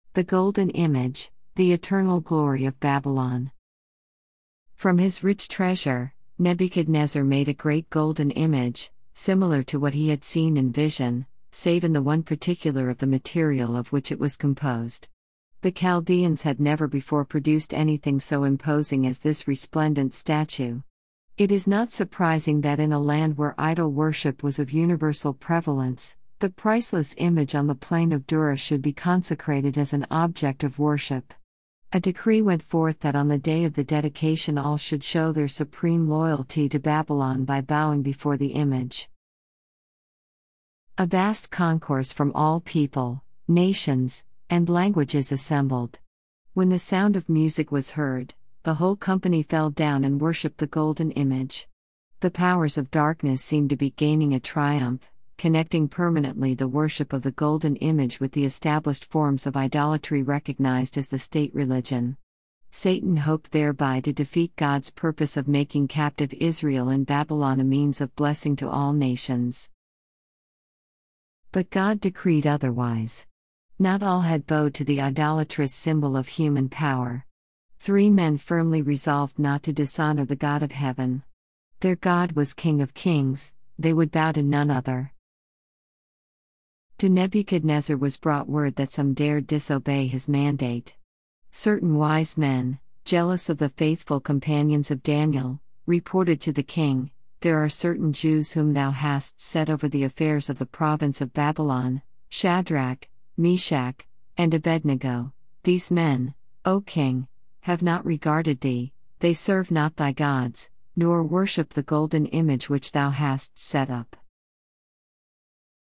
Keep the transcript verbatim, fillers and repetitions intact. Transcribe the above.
The golden image, the eternal glory of Babylon. From his rich treasure, Nebuchadnezzar made a great golden image, similar to what he had seen in vision, save in the one particular of the material of which it was composed. The Chaldeans had never before produced anything so imposing as this resplendent statue. It is not surprising that in a land where idol worship was of universal prevalence, the priceless image on the plain of Dura should be consecrated as an object of worship. A decree went forth that on the day of the dedication all should show their supreme loyalty to Babylon by bowing before the image. A vast concourse from all people, nations, and languages assembled. When the sound of music was heard, the whole company fell down and worshipped the golden image. The powers of darkness seemed to be gaining a triumph, connecting permanently the worship of the golden image with the established forms of idolatry recognized as the state religion. Satan hoped thereby to defeat God's purpose of making captive Israel in Babylon a means of blessing to all nations. But God decreed otherwise. Not all had bowed to the idolatrous symbol of human power. Three men firmly resolved not to dishonor the God of heaven. Their God was King of kings, they would bow to none other. To Nebuchadnezzar was brought word that some dared disobey his mandate. Certain wise men, jealous of the faithful companions of Daniel, reported to the king, "There are certain Jews whom thou hast set over the affairs of the province of Babylon, Shadrach, Meshach, and Abednego. These men, O king, have not regarded thee, they serve not thy gods, nor worship the golden image which thou hast set up.